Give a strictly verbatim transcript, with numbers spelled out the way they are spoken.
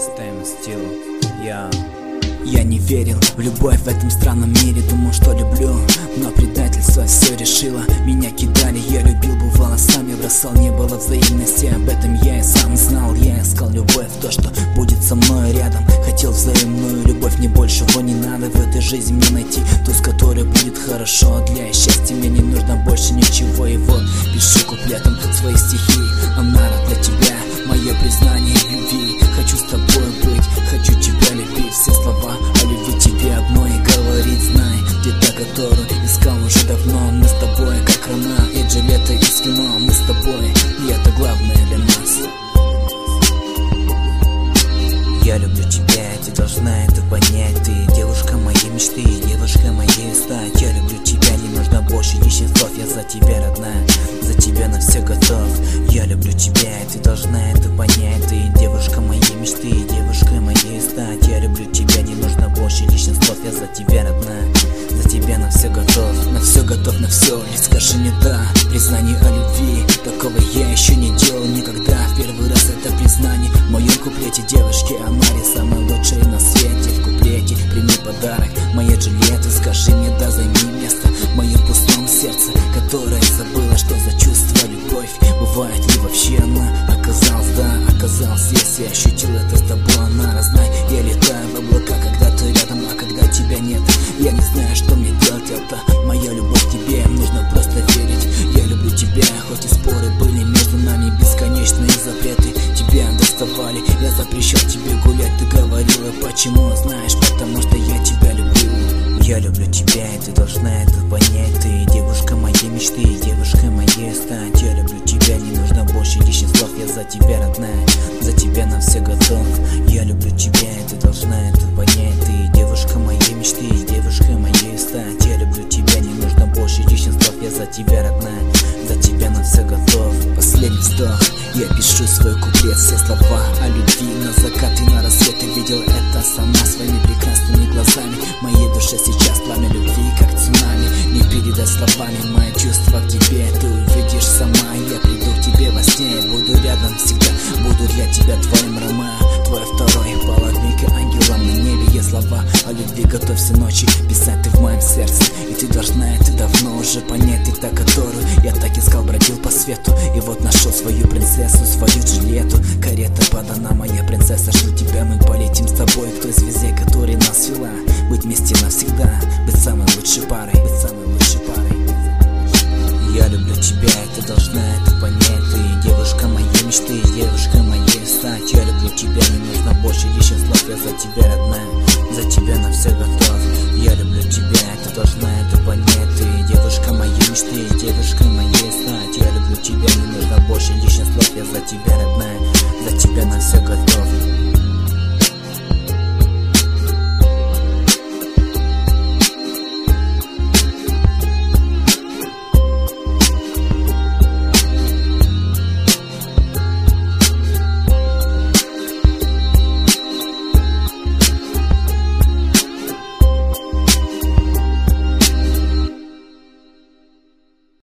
Stand still, я Я не верил в любовь в этом странном мире. Думал, что люблю, но предательство все решило. Меня кидали, я любил, бывало сам я бросал. Не было взаимности, об этом я и сам знал. Я искал любовь, то, что будет со мной рядом. Хотел взаимную любовь, мне большего не надо. В этой жизни мне найти ту, с которой будет хорошо. Для счастья мне не нужно больше ничего. И вот пишу куплетом свои стихи. Она для тебя, мое признание в любви. Хочу с тобой быть, хочу тебя любить. Все слова о любви тебе одной говорить. Знай, ты та, которую искал уже давно. Мы с тобой, как Ромео и Джульетта из кино. Мы с тобой, и это главное для нас. Я люблю тебя, ты должна это понять. Ты девушка моей мечты, девушка моей стать. Я люблю тебя, не нужно больше лишних слов. Я за тебя, родная, за тебя на все готов. Я люблю тебя, ты должна это понять. Ты девушка моей мечты, девушка моей стать. Я люблю тебя, не нужно больше лишних слов. Я за тебя, родная, за тебя на все готов. На все готов, на все, лишь скажи мне да. Признание о любви, такого я еще не делал никогда. В первый раз это признание в моем куплете. Девушки, Анари самая лучшая на свете. В куплете прими подарок моей Джульетты. Скажи мне да, займи место в моем пустом сердце, которое забыла, что за чувство любовь. Бывает ли вообще она оказалась, да, оказалась. Если ощутил это с тобой, она раззнай. Я летаю в облака, когда ты рядом, а когда тебя нет, я не знаю, что мне делать. Это моя любовь к тебе, нужно просто верить. Я люблю тебя, хоть и споры были между нами, бесконечные запреты тебя доставали. Я запрещал тебе гулять, ты говорила почему, знаешь, потому что я тебя люблю. Я люблю тебя, и ты должна это понять. Ты девушка моей мечты, девушка моей стать. Я люблю тебя, не нужно больше лишних слов. Я за тебя, родная, за тебя на все готов. Я люблю тебя, и ты должна это понять. Ты девушка моей мечты, девушка моей стать. Я люблю тебя, не нужно больше лишних слов. Я за тебя, родная, за тебя на все готов. Последний вздох, я пишу свой куплет. Все слова о любви на закат и на рассвет. Ты видел это сама своими прекрасными глазами. В моей душе сейчас пламя любви, как цунами. Не передать словами мои чувства к тебе. Ты увидишь сама, я приду к тебе во сне. Буду рядом всегда, буду для тебя твоим Ромео. Твой второй половинка, ангелом на небе. Я слова о любви готов всю ночи писать ты в моем сердце. И ты должна это давно уже понять. Ты та, которую я так искал, бродил по свету. И вот нашел свою принцессу, свою Джульетту. Карета подана, моя принцесса, жду тебя. Мы полетим с тобой к той звезде, которая нас вела. Быть вместе навсегда, быть самой лучшей парой, быть самой лучшей парой.